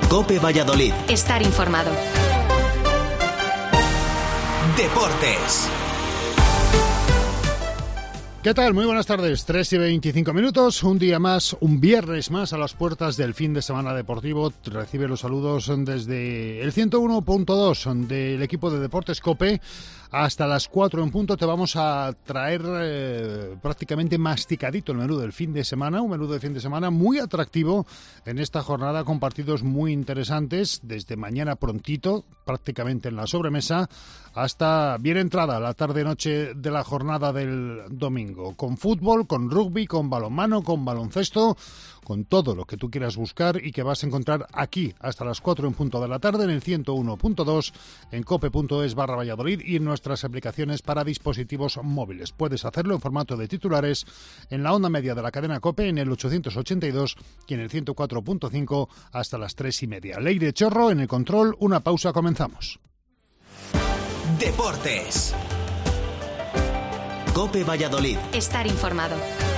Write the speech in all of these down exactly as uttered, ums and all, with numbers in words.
COPE Valladolid. Estar informado. Deportes. ¿Qué tal? Muy buenas tardes, tres y veinticinco minutos, un día más, un viernes más a las puertas del fin de semana deportivo. Recibe los saludos desde el ciento uno punto dos del equipo de Deportes COPE. Hasta las cuatro en punto te vamos a traer eh, prácticamente masticadito el menú del fin de semana, un menú de fin de semana muy atractivo en esta jornada con partidos muy interesantes desde mañana prontito, prácticamente en la sobremesa, hasta bien entrada la tarde-noche de la jornada del domingo, con fútbol, con rugby, con balonmano, con baloncesto, con todo lo que tú quieras buscar y que vas a encontrar aquí hasta las cuatro en punto de la tarde en el ciento uno punto dos, en cope.es barra Valladolid y en nuestras aplicaciones para dispositivos móviles. Puedes hacerlo en formato de titulares en la onda media de la cadena COPE en el ochocientos ochenta y dos y en el ciento cuatro punto cinco hasta las tres y media. Leire Chorro en el control, una pausa, comenzamos. Deportes. COPE Valladolid. Estar informado.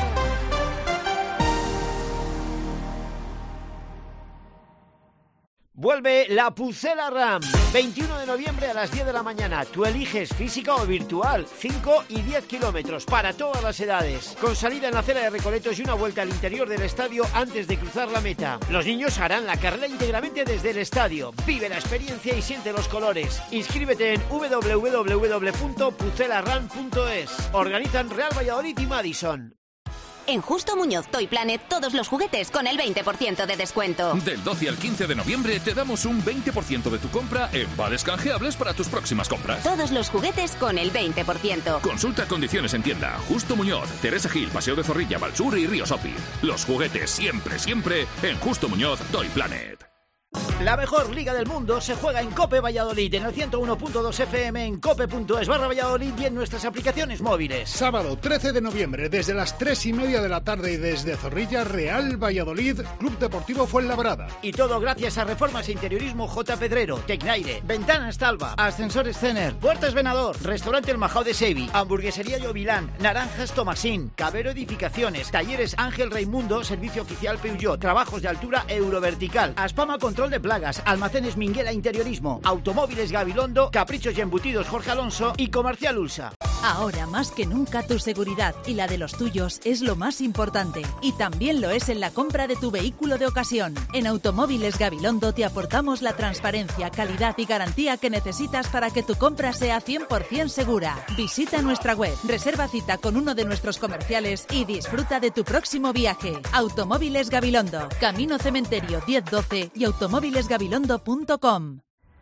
Vuelve la Pucela Ram, veintiuno de noviembre a las diez de la mañana. Tú eliges física o virtual, cinco y diez kilómetros para todas las edades. Con salida en la acera de Recoletos y una vuelta al interior del estadio antes de cruzar la meta. Los niños harán la carrera íntegramente desde el estadio. Vive la experiencia y siente los colores. Inscríbete en doble u doble u doble u punto pucela ram punto es. Organizan Real Valladolid y Madison. En Justo Muñoz Toy Planet, todos los juguetes con el veinte por ciento de descuento. Del doce al quince de noviembre te damos un veinte por ciento de tu compra en vales canjeables para tus próximas compras. Todos los juguetes con el veinte por ciento. Consulta condiciones en tienda. Justo Muñoz, Teresa Gil, Paseo de Zorrilla, Valsur y Río Sopi. Los juguetes siempre, siempre en Justo Muñoz Toy Planet. La mejor liga del mundo se juega en COPE Valladolid, en el ciento uno punto dos F M, en cope.es barra Valladolid y en nuestras aplicaciones móviles. Sábado trece de noviembre, desde las tres y media de la tarde y desde Zorrilla, Real Valladolid, Club Deportivo Fuenlabrada. Y todo gracias a Reformas e Interiorismo J. Pedrero, Tecnaire, Ventanas Talva, Ascensores Cener, Puertas Venador, Restaurante El Majao de Sevi, Hamburguesería Llovilán, Naranjas Tomasín, Cabero Edificaciones, Talleres Ángel Raimundo, Servicio Oficial Peugeot, Trabajos de Altura Eurovertical, Aspama Control de Plagas, Almacenes Minguela Interiorismo, Automóviles Gabilondo, Caprichos y Embutidos Jorge Alonso y Comercial Ulsa. Ahora más que nunca tu seguridad y la de los tuyos es lo más importante, y también lo es en la compra de tu vehículo de ocasión. En Automóviles Gabilondo te aportamos la transparencia, calidad y garantía que necesitas para que tu compra sea cien por ciento segura. Visita nuestra web, reserva cita con uno de nuestros comerciales y disfruta de tu próximo viaje. Automóviles Gabilondo, Camino Cementerio diez doce y automóviles gabilondo punto com.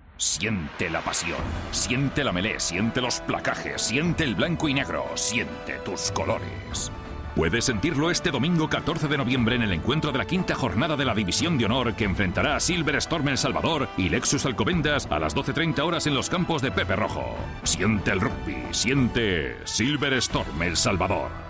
Siente la pasión, siente la melé, siente los placajes, siente el blanco y negro, siente tus colores. Puedes sentirlo este domingo catorce de noviembre en el encuentro de la quinta jornada de la División de Honor que enfrentará a Silver Storm El Salvador y Lexus Alcobendas a las doce treinta horas en los campos de Pepe Rojo. Siente el rugby, siente Silver Storm El Salvador.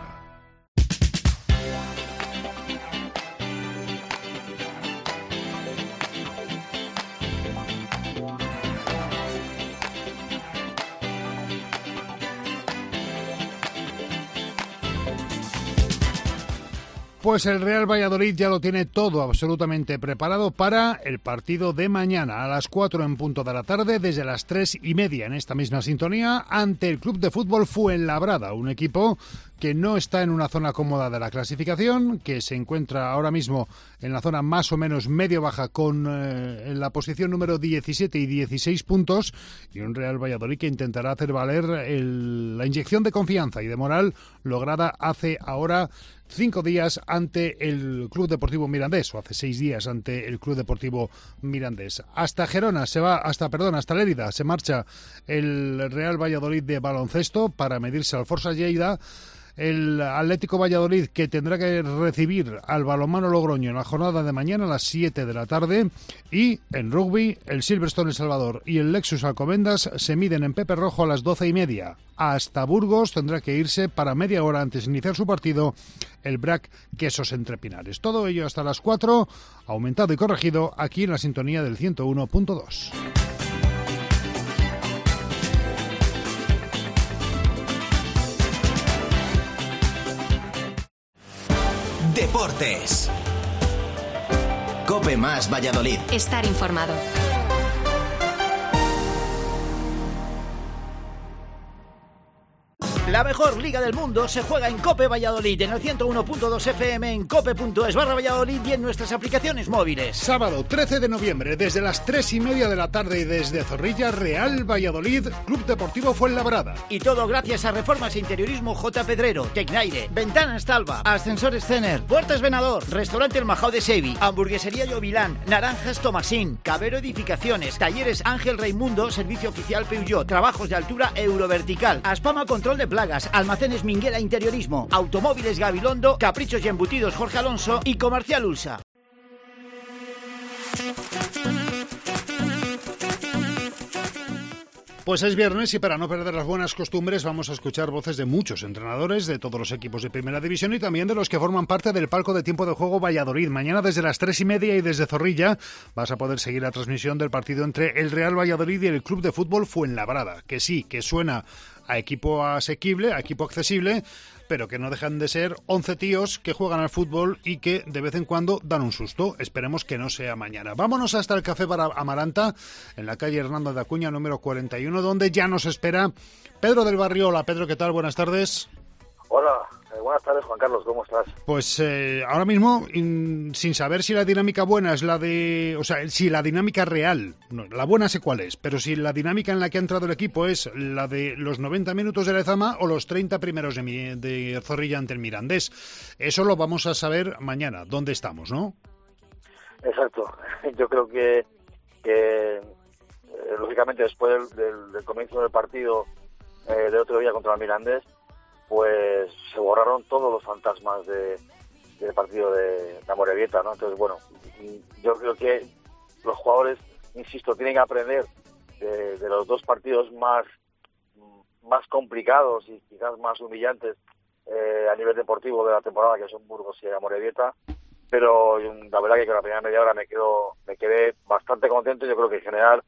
Pues el Real Valladolid ya lo tiene todo absolutamente preparado para el partido de mañana a las cuatro en punto de la tarde, desde las tres y media en esta misma sintonía, ante el Club de Fútbol Fuenlabrada, un equipo que no está en una zona cómoda de la clasificación, que se encuentra ahora mismo en la zona más o menos medio-baja con eh, en la posición número diecisiete y dieciséis puntos, y un Real Valladolid que intentará hacer valer el, la inyección de confianza y de moral lograda hace ahora cinco días ante el Club Deportivo Mirandés, o hace seis días ante el Club Deportivo Mirandés. Hasta Gerona se va, hasta, perdón, hasta Lérida se marcha el Real Valladolid de baloncesto para medirse al Forza Lleida. El Atlético Valladolid, que tendrá que recibir al Balonmano Logroño en la jornada de mañana a las siete de la tarde, y en rugby el Silverstone El Salvador y el Lexus Alcobendas se miden en Pepe Rojo a las doce y media. Hasta Burgos tendrá que irse para media hora antes de iniciar su partido el B R A C Quesos Entre Pinares. Todo ello hasta las cuatro, aumentado y corregido aquí en la sintonía del ciento uno punto dos. Deportes. COPE más Valladolid. Estar informado. La mejor liga del mundo se juega en COPE Valladolid, en el ciento uno punto dos F M, en cope punto es barra Valladolid y en nuestras aplicaciones móviles. Sábado trece de noviembre, desde las tres y media de la tarde y desde Zorrilla, Real Valladolid, Club Deportivo Fuenlabrada. Y todo gracias a Reformas e Interiorismo J. Pedrero, Tecnaire, Ventanas Talva, Ascensores Cener, Puertas Venador, Restaurante El Majao de Sevi, Hamburguesería Llovilán, Naranjas Tomasín, Cabero Edificaciones, Talleres Ángel Raimundo, Servicio Oficial Peugeot, Trabajos de Altura Eurovertical, Aspama Control de Plagas, Almacenes Minguela Interiorismo, Automóviles Gabilondo, Caprichos y Embutidos Jorge Alonso y Comercial Ulsa. Pues es viernes y para no perder las buenas costumbres vamos a escuchar voces de muchos entrenadores de todos los equipos de Primera División y también de los que forman parte del palco de tiempo de juego Valladolid. Mañana desde las tres y media y desde Zorrilla vas a poder seguir la transmisión del partido entre el Real Valladolid y el Club de Fútbol Fuenlabrada, que sí, que suena a equipo asequible, a equipo accesible, pero que no dejan de ser once tíos que juegan al fútbol y que de vez en cuando dan un susto. Esperemos que no sea mañana. Vámonos hasta el Café para Amaranta, en la calle Hernando de Acuña, número cuarenta y uno, donde ya nos espera Pedro del Barrio. Hola, Pedro, ¿qué tal? Buenas tardes. Hola, eh, buenas tardes, Juan Carlos, ¿cómo estás? Pues eh, ahora mismo, in, sin saber si la dinámica buena es la de... O sea, si la dinámica real, no, la buena sé cuál es, pero si la dinámica en la que ha entrado el equipo es la de los noventa minutos de Lezama o los treinta primeros de, mi, de Zorrilla ante el Mirandés. Eso lo vamos a saber mañana, dónde estamos, ¿no? Exacto, yo creo que, que eh, lógicamente después del, del, del comienzo del partido eh, de otro día contra el Mirandés, pues se borraron todos los fantasmas de, del partido de, de Amorebieta, ¿no? Entonces, bueno, yo creo que los jugadores, insisto, tienen que aprender de, de los dos partidos más, más complicados y quizás más humillantes eh, a nivel deportivo de la temporada, que son Burgos y Amorebieta, pero la verdad que con la primera media hora me quedo, me quedé bastante contento. Yo creo que en general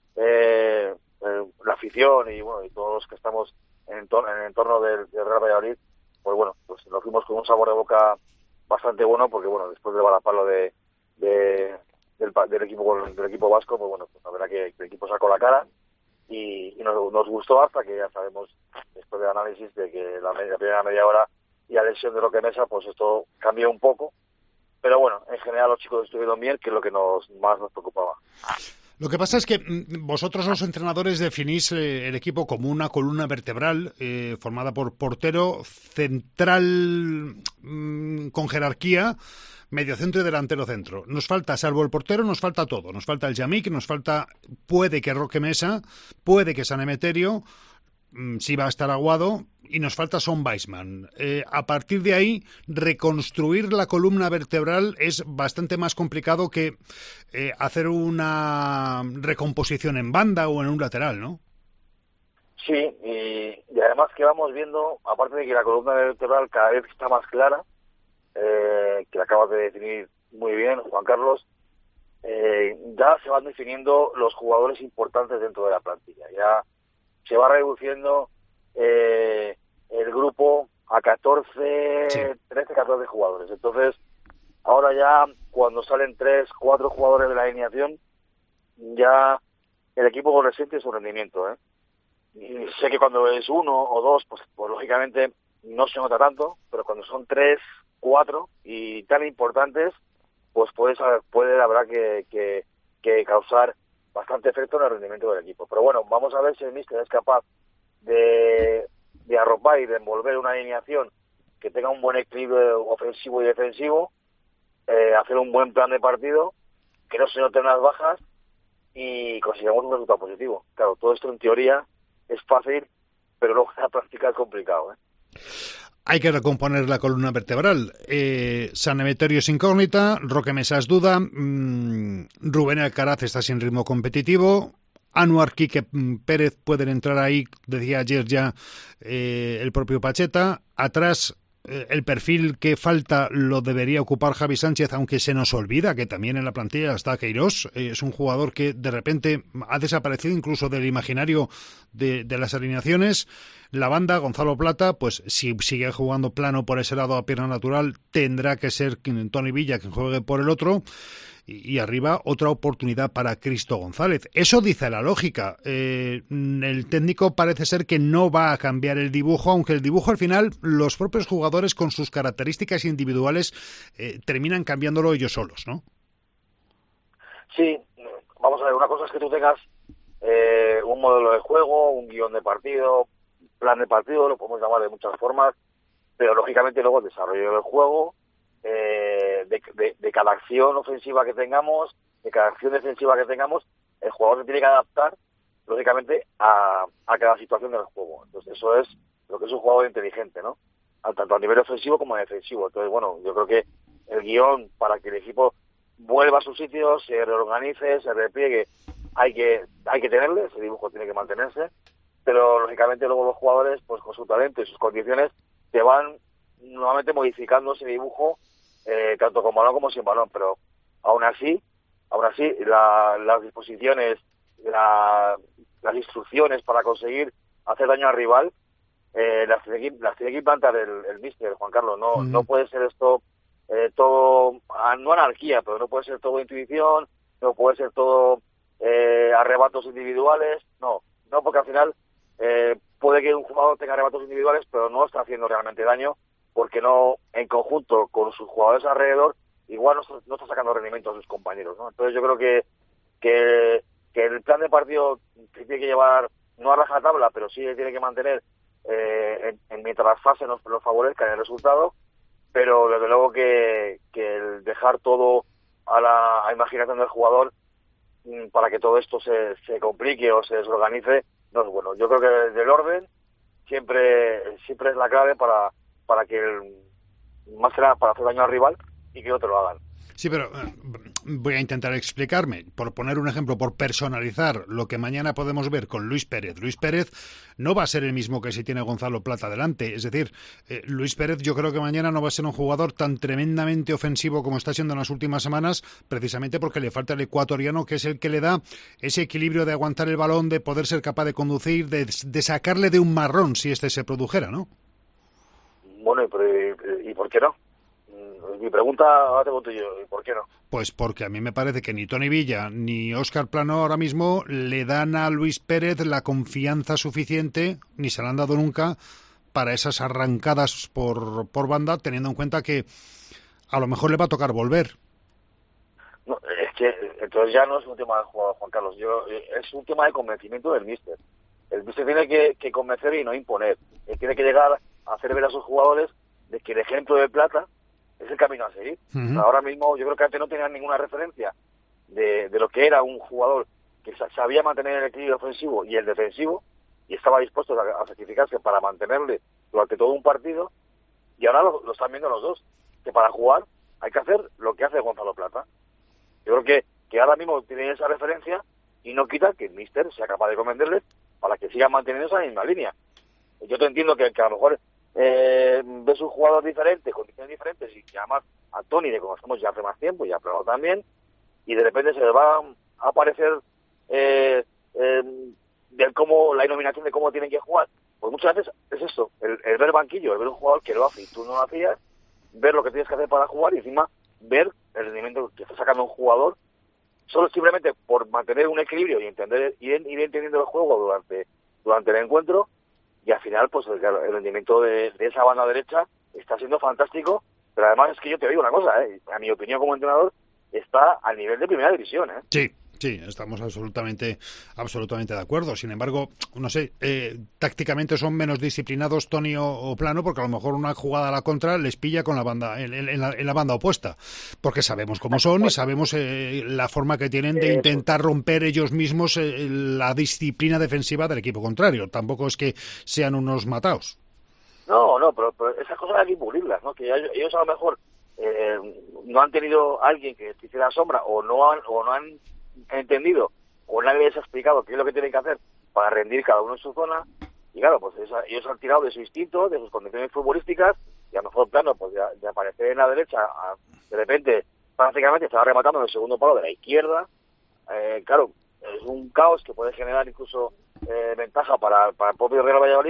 eh, eh, la afición y bueno y todos los que estamos en el entorno, en el entorno del, del Real Valladolid, pues bueno, pues nos fuimos con un sabor de boca bastante bueno, porque bueno, después del balapalo de, de del, del equipo del equipo vasco, pues bueno, pues la verdad que el equipo sacó la cara y, y nos, nos gustó, hasta que ya sabemos, después del análisis, de que la, media, la primera media hora y la lesión de Roque Mesa, pues esto cambió un poco, pero bueno, en general los chicos estuvieron bien, que es lo que nos más nos preocupaba. Lo que pasa es que vosotros, los entrenadores, definís eh, el equipo como una columna vertebral eh, formada por portero, central mmm, con jerarquía, mediocentro y delantero centro. Nos falta, salvo el portero, nos falta todo. Nos falta el Yamik, nos falta, puede que Roque Mesa, puede que San Emeterio, mmm, si va a estar Aguado, y nos falta Son Weisman. Eh, a partir de ahí, reconstruir la columna vertebral es bastante más complicado que eh, hacer una recomposición en banda o en un lateral, ¿no? Sí, y, y además que vamos viendo, aparte de que la columna vertebral cada vez está más clara, eh, que la acabas de definir muy bien, Juan Carlos, eh, ya se van definiendo los jugadores importantes dentro de la plantilla. Ya se va reduciendo eh, el grupo a catorce, sí. trece, catorce jugadores. Entonces, ahora ya cuando salen tres, cuatro jugadores de la alineación, ya el equipo resiente su rendimiento, ¿eh? Y sé que cuando es uno o dos, pues, pues lógicamente no se nota tanto, pero cuando son tres, cuatro y tan importantes, pues puede, puede la verdad que, que, que causar bastante efecto en el rendimiento del equipo. Pero bueno, vamos a ver si el míster es capaz de, de arropar y de envolver una alineación que tenga un buen equilibrio ofensivo y defensivo, eh, hacer un buen plan de partido, que no se noten las bajas y consigamos un resultado positivo. Claro, todo esto en teoría es fácil, pero luego en la práctica es complicado, ¿eh? Hay que recomponer la columna vertebral. Eh, San Emeterio es incógnita, Roque Mesa es duda, mmm, Rubén Alcaraz está sin ritmo competitivo, Anuar, Quique Pérez pueden entrar ahí, decía ayer ya eh, el propio Pacheta. Atrás, eh, el perfil que falta lo debería ocupar Javi Sánchez, aunque se nos olvida que también en la plantilla está Queirós. Eh, es un jugador que de repente ha desaparecido incluso del imaginario de, de las alineaciones. La banda, Gonzalo Plata, pues si sigue jugando plano por ese lado a pierna natural, tendrá que ser Toni Villa quien juegue por el otro. Y arriba otra oportunidad para Cristo González. Eso dice la lógica. Eh, el técnico parece ser que no va a cambiar el dibujo, aunque el dibujo al final los propios jugadores con sus características individuales eh, terminan cambiándolo ellos solos, ¿no? Sí, vamos a ver, una cosa es que tú tengas eh, un modelo de juego, un guión de partido, plan de partido, lo podemos llamar de muchas formas, pero lógicamente luego el desarrollo del juego, eh, de, de, de cada acción ofensiva que tengamos, de cada acción defensiva que tengamos, el jugador se tiene que adaptar, lógicamente, a, a cada situación del juego. Entonces eso es lo que es un jugador inteligente, ¿no? Tanto a nivel ofensivo como defensivo. Entonces, bueno, yo creo que el guión para que el equipo vuelva a su sitio, se reorganice, se repliegue, hay que hay que tenerle, ese dibujo tiene que mantenerse, pero lógicamente luego los jugadores, pues con su talento y sus condiciones, te van nuevamente modificando ese dibujo, eh, tanto con balón como sin balón, pero aún así, aún así, la, las disposiciones, la, las instrucciones para conseguir hacer daño al rival, eh, las, tiene que, las tiene que implantar el, el míster, Juan Carlos, no, uh-huh. no puede ser esto eh, todo, no anarquía, pero no puede ser todo intuición, no puede ser todo eh, arrebatos individuales, no, no porque al final eh, puede que un jugador tenga arrebatos individuales, pero no está haciendo realmente daño, porque no, en conjunto con sus jugadores alrededor, igual no está, no está sacando rendimiento a sus compañeros, ¿no? Entonces yo creo que, que, que el plan de partido tiene que llevar, no a rajatabla, pero sí tiene que mantener, eh, en, en mientras las fases nos los favorezcan el resultado, pero desde luego que, que el dejar todo a la a imaginación del jugador para que todo esto se, se complique o se desorganice, no es bueno. Yo creo que desde el orden siempre siempre es la clave para para que el, más que nada para hacer daño al rival y que otro lo hagan. Sí, pero eh, voy a intentar explicarme. Por poner un ejemplo, por personalizar lo que mañana podemos ver con Luis Pérez. Luis Pérez no va a ser el mismo que si tiene Gonzalo Plata delante. Es decir, eh, Luis Pérez yo creo que mañana no va a ser un jugador tan tremendamente ofensivo como está siendo en las últimas semanas, precisamente porque le falta el ecuatoriano, que es el que le da ese equilibrio de aguantar el balón, de poder ser capaz de conducir, de, de sacarle de un marrón si este se produjera, ¿no? Bueno, ¿y, y por qué no? Mi pregunta, ahora te pregunto yo, ¿por qué no? Pues porque a mí me parece que ni Toni Villa ni Óscar Plano ahora mismo le dan a Luis Pérez la confianza suficiente, ni se la han dado nunca, para esas arrancadas por, por banda, teniendo en cuenta que a lo mejor le va a tocar volver. No, es que entonces ya no es un tema del jugador, Juan Carlos, yo, es un tema de convencimiento del míster. El míster tiene que, que convencer y no imponer. Él tiene que llegar a hacer ver a sus jugadores de que el ejemplo de Plata es el camino a seguir. Uh-huh. Ahora mismo yo creo que antes no tenían ninguna referencia de, de lo que era un jugador que sabía mantener el equilibrio ofensivo y el defensivo y estaba dispuesto a, a sacrificarse para mantenerle durante todo un partido, y ahora lo, lo están viendo los dos, que para jugar hay que hacer lo que hace Gonzalo Plata. Yo creo que, que ahora mismo tienen esa referencia y no quita que el míster sea capaz de convencerles para que sigan manteniendo esa misma línea. Yo te entiendo que, que a lo mejor Eh, ves un jugador diferente, condiciones diferentes, y además a Toni le conocemos ya hace más tiempo, ya ha probado también, y de repente se le va a aparecer eh, eh, de cómo, la iluminación de cómo tienen que jugar. Pues muchas veces es eso, el, el ver banquillo, el ver un jugador que lo hace y tú no lo hacías, ver lo que tienes que hacer para jugar y encima ver el rendimiento que está sacando un jugador, solo simplemente por mantener un equilibrio y entender y ir entendiendo el juego durante durante el encuentro. Y al final, pues el, el rendimiento de, de esa banda derecha está siendo fantástico, pero además es que yo te digo una cosa, ¿eh? A mi opinión como entrenador, está al nivel de primera división, ¿eh? Sí, sí, estamos absolutamente absolutamente de acuerdo. Sin embargo, no sé, eh, tácticamente son menos disciplinados Toni o, o Plano, porque a lo mejor una jugada a la contra les pilla con la banda en, en, la, en la banda opuesta, porque sabemos cómo son y sabemos eh, la forma que tienen de intentar romper ellos mismos eh, la disciplina defensiva del equipo contrario. Tampoco es que sean unos mataos. No, no, pero, pero esas cosas hay que pulirlas, ¿no? Que ellos, ellos a lo mejor eh, no han tenido alguien que les hiciera sombra o no han, o no han entendido o nadie les ha explicado qué es lo que tienen que hacer para rendir cada uno en su zona, y claro, pues esa, ellos han tirado de su instinto, de sus condiciones futbolísticas, y a lo mejor Plano, pues de, de aparecer en la derecha, a, de repente prácticamente estaba rematando en el segundo palo de la izquierda. Eh, claro, es un caos que puede generar incluso eh, ventaja para, para el propio Real Valladolid,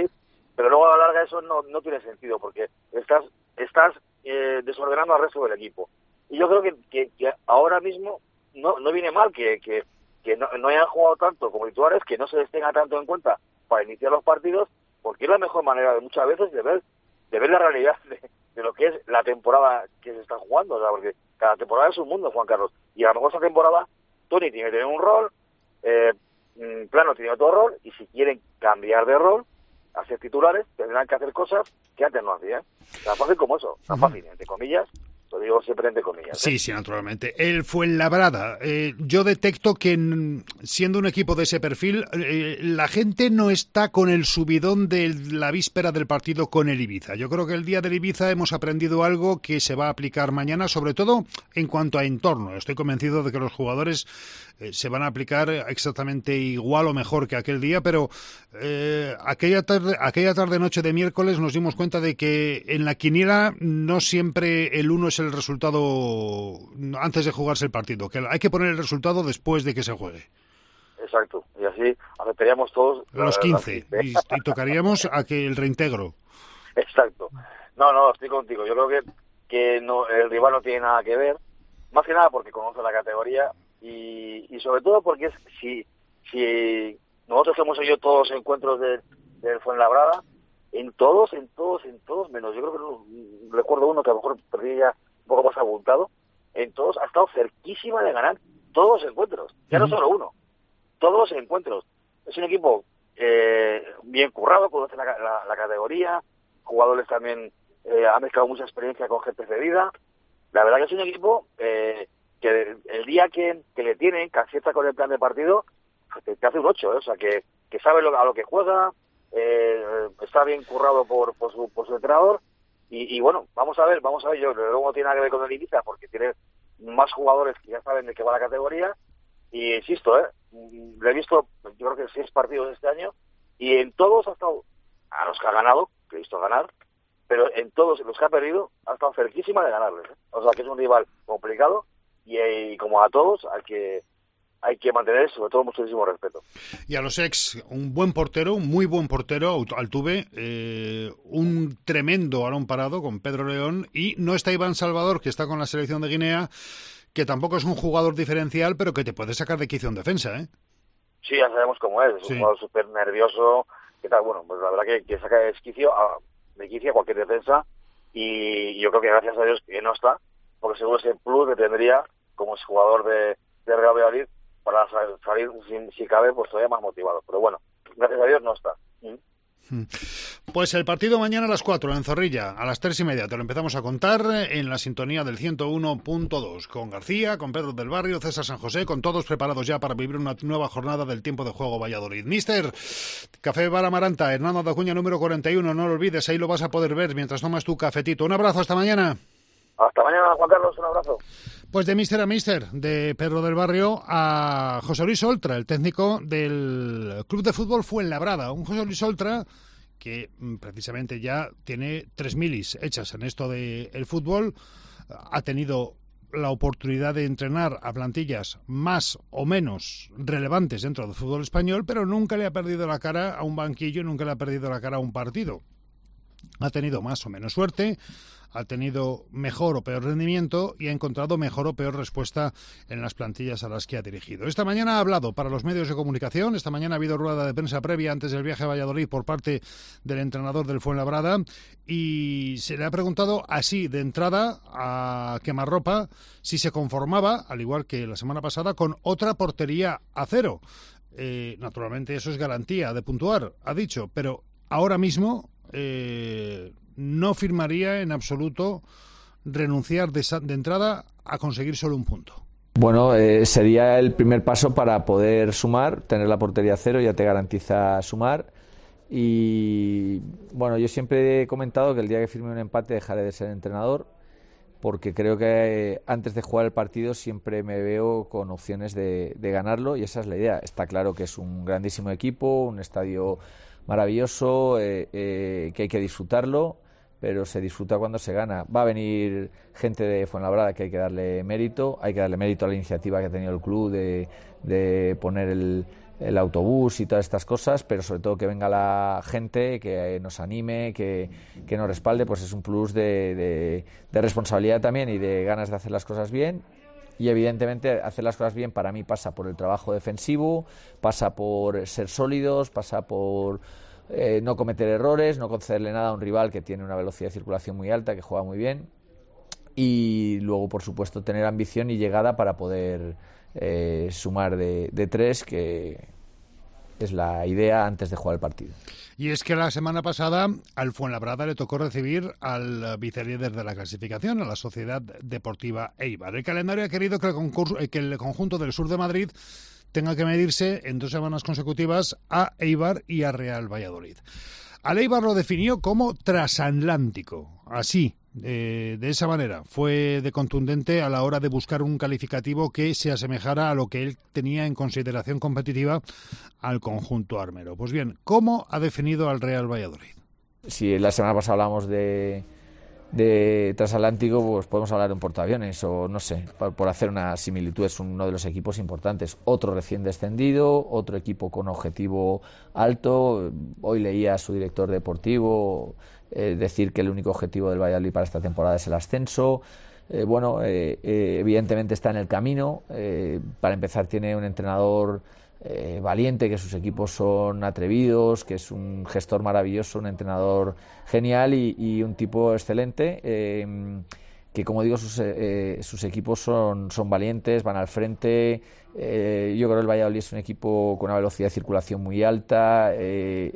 pero luego a la larga eso no, no tiene sentido, porque estás, estás eh, desordenando al resto del equipo. Y yo creo que, que, que ahora mismo no, no viene mal que, que, que no, no hayan jugado tanto como titulares, que no se les tenga tanto en cuenta para iniciar los partidos, porque es la mejor manera de muchas veces de ver, de ver la realidad de, de lo que es la temporada que se está jugando, o sea, porque cada temporada es un mundo, Juan Carlos, y a lo mejor esta temporada Toni tiene que tener un rol, eh, Plano tiene otro rol, y si quieren cambiar de rol, hacer titulares, tendrán que hacer cosas que antes no hacían. Tan fácil como eso, tan fácil, entre comillas. Lo digo siempre entre comillas. Sí, ¿eh? sí, naturalmente. El Fuenlabrada, eh, yo detecto que siendo un equipo de ese perfil, eh, la gente no está con el subidón de la víspera del partido con el Ibiza. Yo creo que el día del Ibiza hemos aprendido algo que se va a aplicar mañana, sobre todo en cuanto a entorno. Estoy convencido de que los jugadores eh, se van a aplicar exactamente igual o mejor que aquel día, pero eh, aquella tarde, aquella tarde-noche de miércoles nos dimos cuenta de que en la quiniela no siempre el uno es el resultado antes de jugarse el partido, que hay que poner el resultado después de que se juegue. Exacto, y así aceptaríamos todos los quince, y, y tocaríamos a que el reintegro. Exacto. No, no, estoy contigo. Yo creo que, que no, el rival no tiene nada que ver, más que nada porque conoce la categoría y, y sobre todo porque es, si, si nosotros hemos hecho todos los encuentros de, del Fuenlabrada, en todos, en todos, en todos, menos yo creo que no, recuerdo uno que a lo mejor perdí ya un poco más abultado, en todos ha estado cerquísima de ganar todos los encuentros, ya uh-huh. no solo uno, todos los encuentros. Es un equipo eh, bien currado, conoce la, la, la categoría, jugadores también eh, han mezclado mucha experiencia con gente cedida. La verdad que es un equipo eh, que el día que, que le tienen, que acierta con el plan de partido, te, te hace un ocho, ¿eh? O sea, que, que sabe lo, a lo que juega, eh, está bien currado por, por, su, por su entrenador. Y, y bueno, vamos a ver, vamos a ver, yo luego no tiene nada que ver con el Ibiza porque tiene más jugadores que ya saben de qué va la categoría y insisto, eh, le he visto, yo creo que seis partidos este año y en todos ha estado, a los que ha ganado, que he visto ganar, pero en todos los que ha perdido ha estado cerquísima de ganarles, ¿eh? O sea que es un rival complicado y, y como a todos hay que hay que mantener sobre todo muchísimo respeto. Y a los ex, un buen portero, un muy buen portero, Altuve, eh, un tremendo balón parado con Pedro León, y no está Iván Salvador, que está con la selección de Guinea, que tampoco es un jugador diferencial, pero que te puede sacar de quicio en defensa, ¿eh? Sí, ya sabemos cómo es, es sí. un jugador súper nervioso, que tal, bueno, pues la verdad que, que saca de quicio a, de quicio a cualquier defensa, y yo creo que gracias a Dios que no está, porque seguro ese plus que tendría como jugador de, de Real Valladolid, para salir, si, si cabe, pues todavía más motivado. Pero bueno, gracias a Dios no está. ¿Mm? Pues el partido mañana a las cuatro en Zorrilla, a las tres y media. Te lo empezamos a contar en la sintonía del ciento uno punto dos. Con García, con Pedro del Barrio, César San José, con todos preparados ya para vivir una nueva jornada del tiempo de juego Valladolid. Mister, Café Bar Amaranta, Hernando de Acuña número cuarenta y uno. No lo olvides, ahí lo vas a poder ver mientras tomas tu cafetito. Un abrazo, hasta mañana. Hasta mañana, Juan Carlos, un abrazo. Pues de Mister a Mister, de Pedro del Barrio a José Luis Oltra, el técnico del Club de Fútbol Fuenlabrada. Un José Luis Oltra que precisamente ya tiene tres milis hechas en esto del fútbol. Ha tenido la oportunidad de entrenar a plantillas más o menos relevantes dentro del fútbol español, pero nunca le ha perdido la cara a un banquillo, nunca le ha perdido la cara a un partido. Ha tenido más o menos suerte, ha tenido mejor o peor rendimiento y ha encontrado mejor o peor respuesta en las plantillas a las que ha dirigido. Esta mañana ha hablado para los medios de comunicación, esta mañana ha habido rueda de prensa previa antes del viaje a Valladolid por parte del entrenador del Fuenlabrada y se le ha preguntado así de entrada a quemarropa si se conformaba, al igual que la semana pasada, con otra portería a cero. Eh, naturalmente eso es garantía de puntuar, ha dicho, pero ahora mismo eh, no firmaría en absoluto renunciar de, de entrada a conseguir solo un punto. Bueno, eh, sería el primer paso para poder sumar, tener la portería cero ya te garantiza sumar y bueno, yo siempre he comentado que el día que firme un empate dejaré de ser entrenador porque creo que eh, antes de jugar el partido siempre me veo con opciones de, de ganarlo y esa es la idea. Está claro que es un grandísimo equipo, un estadio maravilloso, eh, eh, que hay que disfrutarlo, pero se disfruta cuando se gana. Va a venir gente de Fuenlabrada que hay que darle mérito, hay que darle mérito a la iniciativa que ha tenido el club de, de poner el, el autobús y todas estas cosas, pero sobre todo que venga la gente, que nos anime, que, que nos respalde, pues es un plus de, de, de responsabilidad también y de ganas de hacer las cosas bien. Y evidentemente hacer las cosas bien para mí pasa por el trabajo defensivo, pasa por ser sólidos, pasa por eh, no cometer errores, no concederle nada a un rival que tiene una velocidad de circulación muy alta, que juega muy bien, y luego por supuesto tener ambición y llegada para poder eh, sumar de, de tres, que es la idea antes de jugar el partido. Y es que la semana pasada al Fuenlabrada le tocó recibir al vicelíder de la clasificación, a la Sociedad Deportiva Eibar. El calendario ha querido que el, concurso, que el conjunto del sur de Madrid tenga que medirse en dos semanas consecutivas a Eibar y a Real Valladolid. Al Eibar lo definió como transatlántico, así, eh, de esa manera. Fue de contundente a la hora de buscar un calificativo que se asemejara a lo que él tenía en consideración competitiva al conjunto armero. Pues bien, ¿cómo ha definido al Real Valladolid? Si la semana pasada hablamos de, de transatlántico, pues podemos hablar de un portaaviones o no sé, por, por hacer una similitud. Es uno de los equipos importantes. Otro recién descendido, otro equipo con objetivo alto. Hoy leía a su director deportivo eh, decir que el único objetivo del Valladolid para esta temporada es el ascenso. Eh, bueno, eh, eh, evidentemente está en el camino. Eh, para empezar, tiene un entrenador Eh, valiente, que sus equipos son atrevidos, que es un gestor maravilloso, un entrenador genial y, y un tipo excelente, eh, que como digo sus, eh, sus equipos son, son valientes, van al frente. Eh, yo creo que el Valladolid es un equipo con una velocidad de circulación muy alta, eh,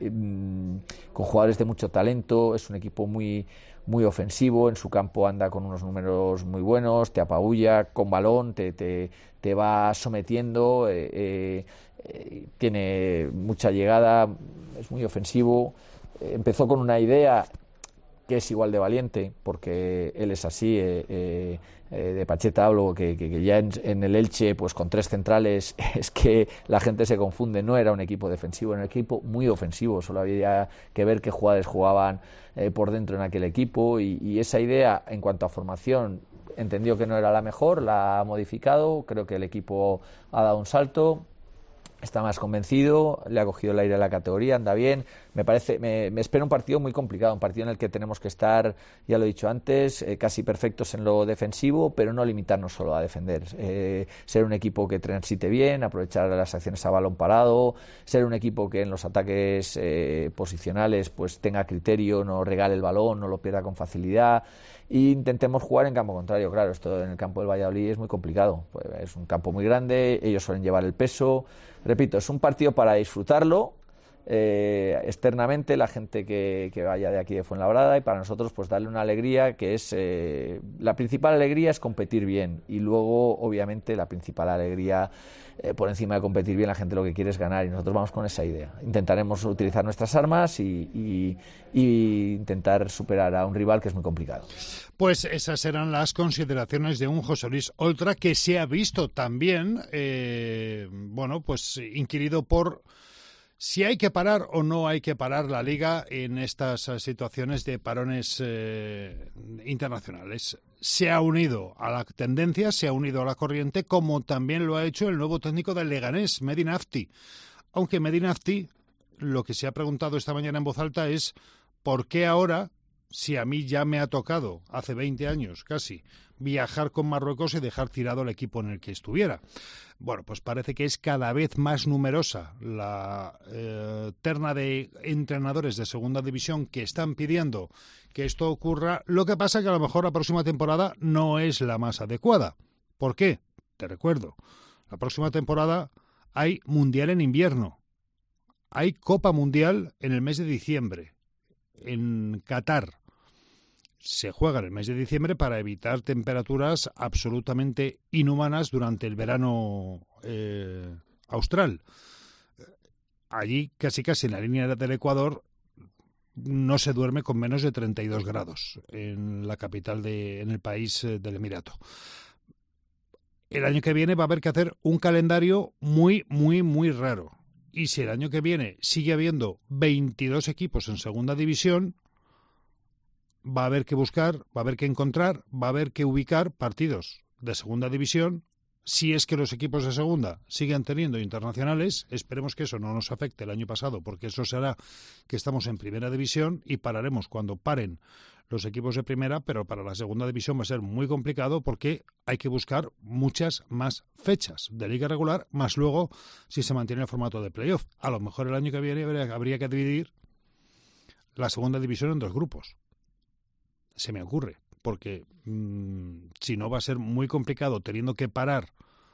con jugadores de mucho talento, es un equipo muy muy ofensivo, en su campo anda con unos números muy buenos, te apabulla con balón, te, te, te va sometiendo, eh, eh, eh, tiene mucha llegada, es muy ofensivo. Eh, empezó con una idea que es igual de valiente, porque él es así, eh, eh, eh, de Pacheta hablo, que, que, que ya en, en el Elche, pues con tres centrales, es que la gente se confunde, no era un equipo defensivo, era un equipo muy ofensivo, solo había que ver qué jugadores jugaban eh, por dentro en aquel equipo, y, y esa idea, en cuanto a formación, entendió que no era la mejor, la ha modificado, creo que el equipo ha dado un salto, está más convencido, le ha cogido el aire a la categoría, anda bien. Me parece, me, me espera un partido muy complicado, un partido en el que tenemos que estar, ya lo he dicho antes, eh, casi perfectos en lo defensivo, pero no limitarnos solo a defender. Eh, ser un equipo que transite bien, aprovechar las acciones a balón parado, ser un equipo que en los ataques eh, posicionales pues tenga criterio, no regale el balón, no lo pierda con facilidad. E intentemos jugar en campo contrario. Claro, esto en el campo del Valladolid es muy complicado, pues es un campo muy grande, ellos suelen llevar el peso. Repito, es un partido para disfrutarlo eh, externamente, la gente que, que vaya de aquí de Fuenlabrada, y para nosotros pues darle una alegría que es, eh, la principal alegría es competir bien, y luego obviamente la principal alegría eh, por encima de competir bien, la gente lo que quiere es ganar, y nosotros vamos con esa idea. Intentaremos utilizar nuestras armas y, y, y intentar superar a un rival que es muy complicado. Pues esas eran las consideraciones de un José Luis Oltra que se ha visto también, eh, bueno, pues inquirido por si hay que parar o no hay que parar la Liga en estas situaciones de parones eh, internacionales. Se ha unido a la tendencia, se ha unido a la corriente, como también lo ha hecho el nuevo técnico del Leganés, Mehdi Nafti. Aunque Mehdi Nafti, lo que se ha preguntado esta mañana en voz alta es ¿por qué ahora, si a mí ya me ha tocado, hace veinte años casi, viajar con Marruecos y dejar tirado el equipo en el que estuviera? Bueno, pues parece que es cada vez más numerosa la eh, terna de entrenadores de segunda división que están pidiendo que esto ocurra. Lo que pasa que a lo mejor la próxima temporada no es la más adecuada. ¿Por qué? Te recuerdo, la próxima temporada hay Mundial en invierno, hay Copa Mundial en el mes de diciembre, en Qatar. Se juega en el mes de diciembre para evitar temperaturas absolutamente inhumanas durante el verano eh, austral. Allí, casi casi en la línea del Ecuador, no se duerme con menos de treinta y dos grados en la capital, de, en el país del Emirato. El año que viene va a haber que hacer un calendario muy, muy, muy raro. Y si el año que viene sigue habiendo veintidós equipos en segunda división, va a haber que buscar, va a haber que encontrar, va a haber que ubicar partidos de segunda división si es que los equipos de segunda siguen teniendo internacionales. Esperemos que eso no nos afecte el año pasado, porque eso será que estamos en primera división y pararemos cuando paren los equipos de primera, pero para la segunda división va a ser muy complicado porque hay que buscar muchas más fechas de liga regular, más luego si se mantiene el formato de playoff. A lo mejor el año que viene habría, habría que dividir la segunda división en dos grupos. Se me ocurre, porque mmm, si no va a ser muy complicado teniendo que parar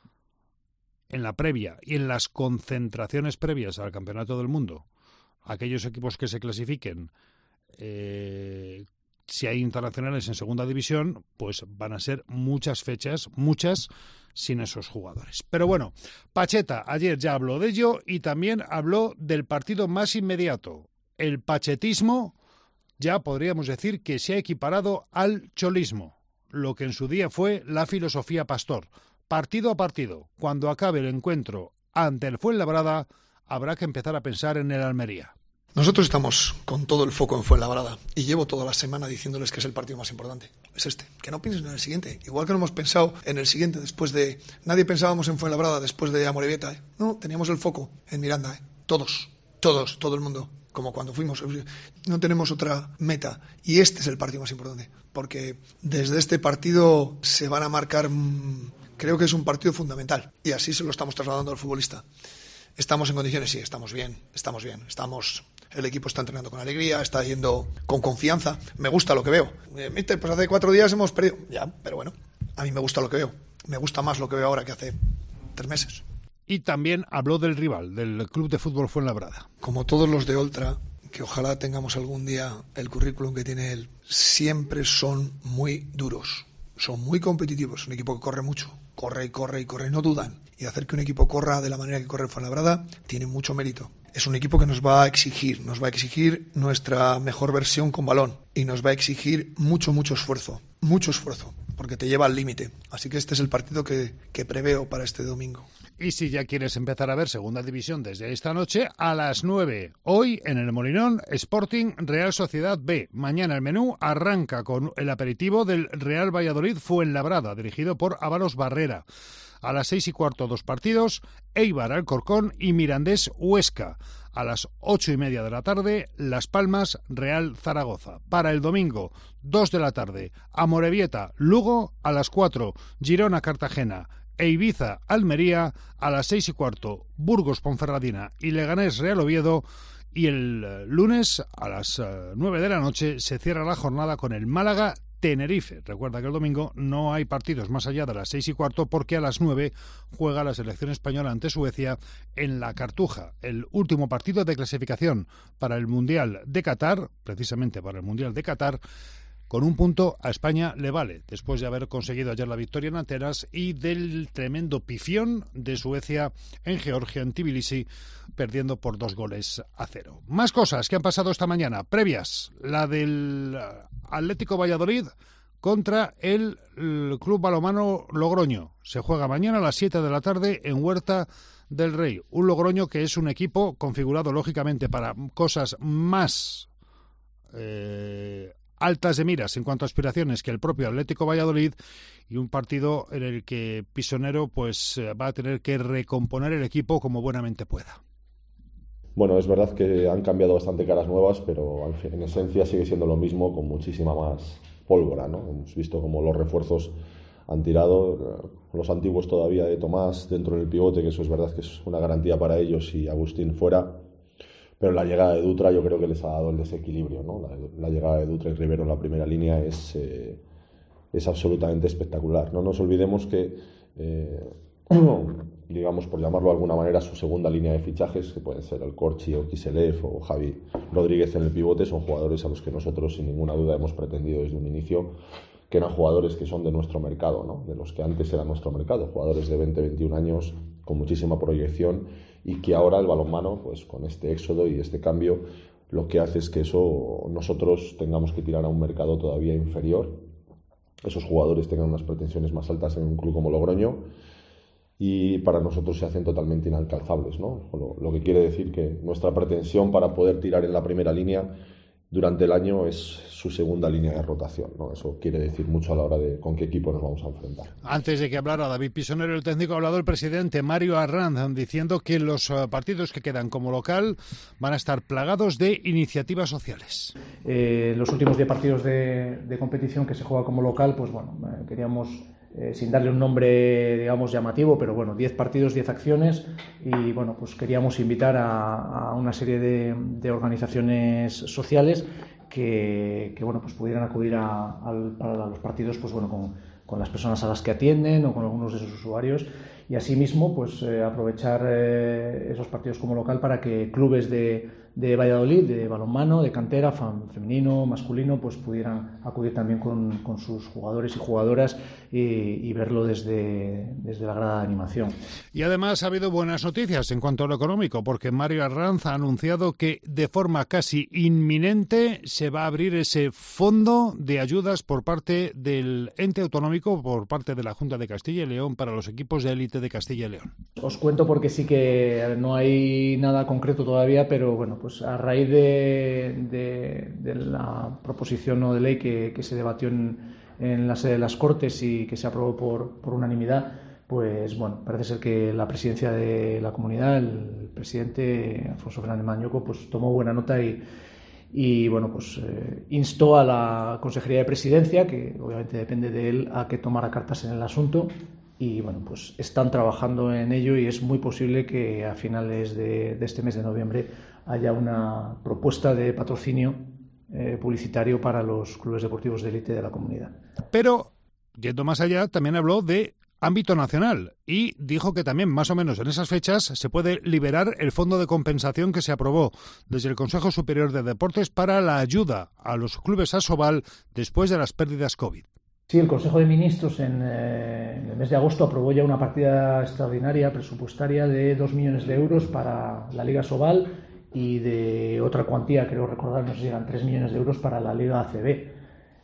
en la previa y en las concentraciones previas al Campeonato del Mundo aquellos equipos que se clasifiquen, eh, si hay internacionales en segunda división, pues van a ser muchas fechas, muchas sin esos jugadores. Pero bueno, Pacheta ayer ya habló de ello y también habló del partido más inmediato. El pachetismo ya podríamos decir que se ha equiparado al cholismo, lo que en su día fue la filosofía Pastor. Partido a partido, cuando acabe el encuentro ante el Fuenlabrada, habrá que empezar a pensar en el Almería. Nosotros estamos con todo el foco en Fuenlabrada y llevo toda la semana diciéndoles que es el partido más importante. Es este, que no piensen en el siguiente. Igual que no hemos pensado en el siguiente después de... Nadie pensábamos en Fuenlabrada después de Amorebieta, ¿eh? No, teníamos el foco en Miranda, ¿eh? Todos, todos, todo el mundo. Como cuando fuimos. No tenemos otra meta. Y este es el partido más importante. Porque desde este partido se van a marcar... Mmm, creo que es un partido fundamental. Y así se lo estamos trasladando al futbolista. ¿Estamos en condiciones? Sí, estamos bien. Estamos bien. Estamos... El equipo está entrenando con alegría, está yendo con confianza. Me gusta lo que veo. Eh, Mister, pues hace cuatro días hemos perdido. Ya, pero bueno, a mí me gusta lo que veo. Me gusta más lo que veo ahora que hace tres meses. Y también habló del rival, del Club de Fútbol Fuenlabrada. Como todos los de Oltra, que ojalá tengamos algún día el currículum que tiene él, siempre son muy duros. Son muy competitivos. Un equipo que corre mucho. Corre y corre y corre, no dudan. Y hacer que un equipo corra de la manera que corre Fuenlabrada tiene mucho mérito. Es un equipo que nos va a exigir, nos va a exigir nuestra mejor versión con balón y nos va a exigir mucho, mucho esfuerzo, mucho esfuerzo, porque te lleva al límite. Así que este es el partido que, que preveo para este domingo. Y si ya quieres empezar a ver Segunda División desde esta noche, a las nueve, hoy en el Molinón, Sporting Real Sociedad B. Mañana el menú arranca con el aperitivo del Real Valladolid Fuenlabrada, dirigido por Ávaros Barrera. A las seis y cuarto, dos partidos, Eibar Alcorcón y Mirandés Huesca. A las ocho y media de la tarde, Las Palmas Real Zaragoza. Para el domingo, dos de la tarde, Amorebieta Lugo. A las cuatro, Girona Cartagena e Ibiza Almería. A las seis y cuarto, Burgos Ponferradina y Leganés Real Oviedo. Y el lunes, a las nueve de la noche, se cierra la jornada con el Málaga Tenerife. Recuerda que el domingo no hay partidos más allá de las seis y cuarto porque a las nueve juega la selección española ante Suecia en la Cartuja. El último partido de clasificación para el Mundial de Qatar, precisamente para el Mundial de Qatar. Con un punto a España le vale, después de haber conseguido ayer la victoria en Atenas y del tremendo pifión de Suecia en Georgia, en Tbilisi, perdiendo por dos goles a cero. Más cosas que han pasado esta mañana, previas, la del Atlético Valladolid contra el, el Club Balonmano Logroño. Se juega mañana a las siete de la tarde en Huerta del Rey. Un Logroño que es un equipo configurado, lógicamente, para cosas más... Eh, altas de miras en cuanto a aspiraciones que el propio Atlético Valladolid, y un partido en el que Pisonero pues va a tener que recomponer el equipo como buenamente pueda. Bueno, es verdad que han cambiado bastante caras nuevas, pero al fin, en esencia sigue siendo lo mismo con muchísima más pólvora, ¿no? Hemos visto como los refuerzos han tirado, los antiguos todavía de Tomás dentro del pivote, que eso es verdad que es una garantía para ellos, y Agustín fuera. Pero la llegada de Dutra yo creo que les ha dado el desequilibrio, ¿no? La, la llegada de Dutra y Rivero en la primera línea es, eh, es absolutamente espectacular. No nos olvidemos que, eh, digamos, por llamarlo de alguna manera, su segunda línea de fichajes, que pueden ser el Corchi o Kiselev o Javi Rodríguez en el pivote, son jugadores a los que nosotros sin ninguna duda hemos pretendido desde un inicio que eran jugadores que son de nuestro mercado, ¿no? De los que antes era nuestro mercado, jugadores de veinte, veintiún años con muchísima proyección, y que ahora el balonmano, pues con este éxodo y este cambio, lo que hace es que eso nosotros tengamos que tirar a un mercado todavía inferior, esos jugadores tengan unas pretensiones más altas en un club como Logroño, y para nosotros se hacen totalmente inalcanzables, ¿no? Lo, lo que quiere decir que nuestra pretensión para poder tirar en la primera línea durante el año es su segunda línea de rotación, ¿no? Eso quiere decir mucho a la hora de con qué equipo nos vamos a enfrentar. Antes de que hablara David Pisonero, el técnico, ha hablado el presidente Mario Arranz, diciendo que los partidos que quedan como local van a estar plagados de iniciativas sociales. Eh, los últimos diez partidos de, de competición que se juega como local, pues bueno, eh, queríamos... Eh, sin darle un nombre, digamos, llamativo, pero bueno, diez partidos, diez acciones, y bueno, pues queríamos invitar a, a una serie de, de organizaciones sociales que, que bueno, pues pudieran acudir a, a, a los partidos, pues bueno, con, con las personas a las que atienden o con algunos de sus usuarios, y asimismo, pues eh, aprovechar eh, esos partidos como local para que clubes de, de Valladolid, de balonmano, de cantera, femenino, masculino, pues pudieran acudir también con, con sus jugadores y jugadoras y, y verlo desde, desde la grada de animación. Y además ha habido buenas noticias en cuanto a lo económico, porque Mario Arranz ha anunciado que de forma casi inminente se va a abrir ese fondo de ayudas por parte del ente autonómico, por parte de la Junta de Castilla y León, para los equipos de élite de Castilla y León. Os cuento porque sí que no hay nada concreto todavía, pero bueno, pues a raíz de, de, de la proposición no de ley que, que se debatió en, en la sede de las Cortes y que se aprobó por, por unanimidad, pues bueno, parece ser que la presidencia de la comunidad, el presidente Alfonso Fernández Mañueco, pues tomó buena nota y, y bueno, pues eh, instó a la Consejería de Presidencia, que obviamente depende de él, a que tomara cartas en el asunto. Y bueno, pues están trabajando en ello y es muy posible que a finales de, de este mes de noviembre haya una propuesta de patrocinio eh, publicitario para los clubes deportivos de élite de la comunidad. Pero, yendo más allá, también habló de ámbito nacional y dijo que también más o menos en esas fechas se puede liberar el fondo de compensación que se aprobó desde el Consejo Superior de Deportes para la ayuda a los clubes Asobal después de las pérdidas COVID. Sí, el Consejo de Ministros en, eh, en el mes de agosto aprobó ya una partida extraordinaria presupuestaria de dos millones de euros para la Liga Asobal y de otra cuantía, creo recordar, no sé si eran tres millones de euros para la Liga A C B.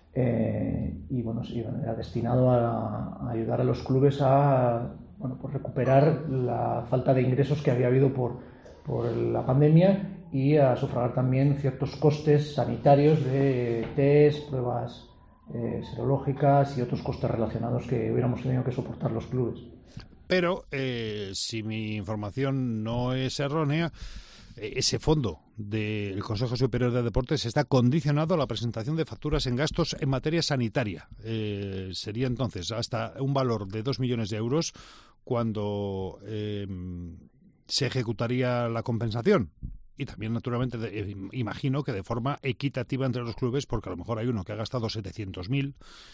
Eh, y bueno, sí, era destinado a, a ayudar a los clubes a bueno, pues recuperar la falta de ingresos que había habido por, por la pandemia y a sufragar también ciertos costes sanitarios de test, pruebas Eh, serológicas y otros costes relacionados que hubiéramos tenido que soportar los clubes. Pero, eh, si mi información no es errónea, eh, ese fondo del Consejo Superior de Deportes está condicionado a la presentación de facturas en gastos en materia sanitaria. Eh, sería entonces hasta un valor de dos millones de euros cuando eh, se ejecutaría la compensación. Y también, naturalmente, de, imagino que de forma equitativa entre los clubes, porque a lo mejor hay uno que ha gastado setecientos mil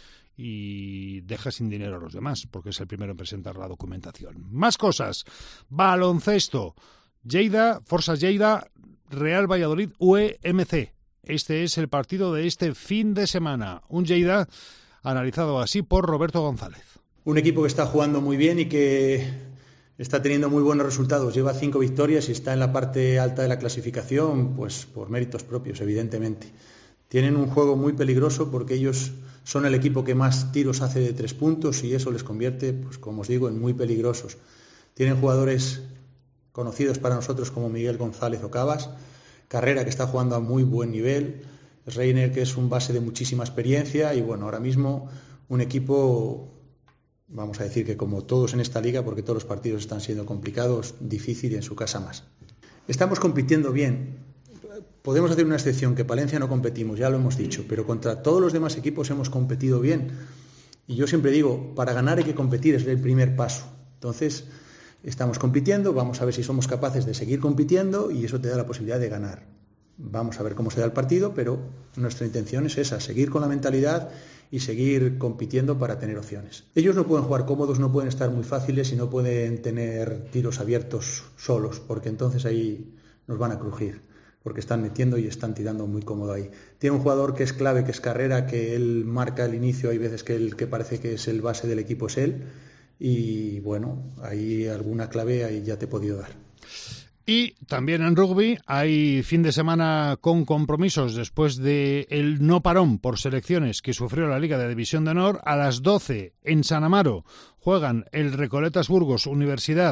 y deja sin dinero a los demás, porque es el primero en presentar la documentación. Más cosas. Baloncesto. Lleida, Força Lleida, Real Valladolid, U E M C. Este es el partido de este fin de semana. Un Lleida analizado así por Roberto González. Un equipo que está jugando muy bien y que está teniendo muy buenos resultados, lleva cinco victorias y está en la parte alta de la clasificación, pues por méritos propios, evidentemente. Tienen un juego muy peligroso porque ellos son el equipo que más tiros hace de tres puntos y eso les convierte, pues como os digo, en muy peligrosos. Tienen jugadores conocidos para nosotros como Miguel González Ocabas, Carrera, que está jugando a muy buen nivel, Reiner, que es un base de muchísima experiencia y bueno, ahora mismo un equipo, vamos a decir que como todos en esta liga, porque todos los partidos están siendo complicados, difícil y en su casa más. Estamos compitiendo bien. Podemos hacer una excepción, que Palencia no competimos, ya lo hemos dicho, pero contra todos los demás equipos hemos competido bien. Y yo siempre digo, para ganar hay que competir, es el primer paso. Entonces, estamos compitiendo, vamos a ver si somos capaces de seguir compitiendo y eso te da la posibilidad de ganar. Vamos a ver cómo se da el partido, pero nuestra intención es esa, seguir con la mentalidad y seguir compitiendo para tener opciones. Ellos no pueden jugar cómodos, no pueden estar muy fáciles y no pueden tener tiros abiertos solos, porque entonces ahí nos van a crujir, porque están metiendo y están tirando muy cómodo ahí. Tiene un jugador que es clave, que es Carrera, que él marca el inicio, hay veces que el que parece que es el base del equipo es él, y bueno, ahí alguna clave ahí ya te he podido dar. Y también en rugby hay fin de semana con compromisos después de el no parón por selecciones que sufrió la Liga de División de Honor. A las doce en San Amaro juegan el Recoletas Burgos Universidad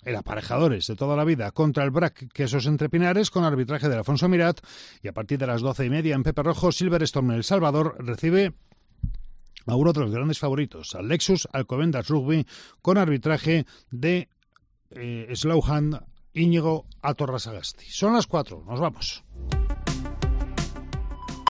el Aparejadores de toda la vida contra el Brac Quesos Entre Pinares con arbitraje de Alfonso Mirat, y a partir de las doce y media en Pepe Rojo, Silverstone El Salvador recibe a uno de los grandes favoritos, al Lexus Alcobendas Rugby, con arbitraje de eh, Slowhand Íñigo Atorrasagasti. Son las cuatro, nos vamos.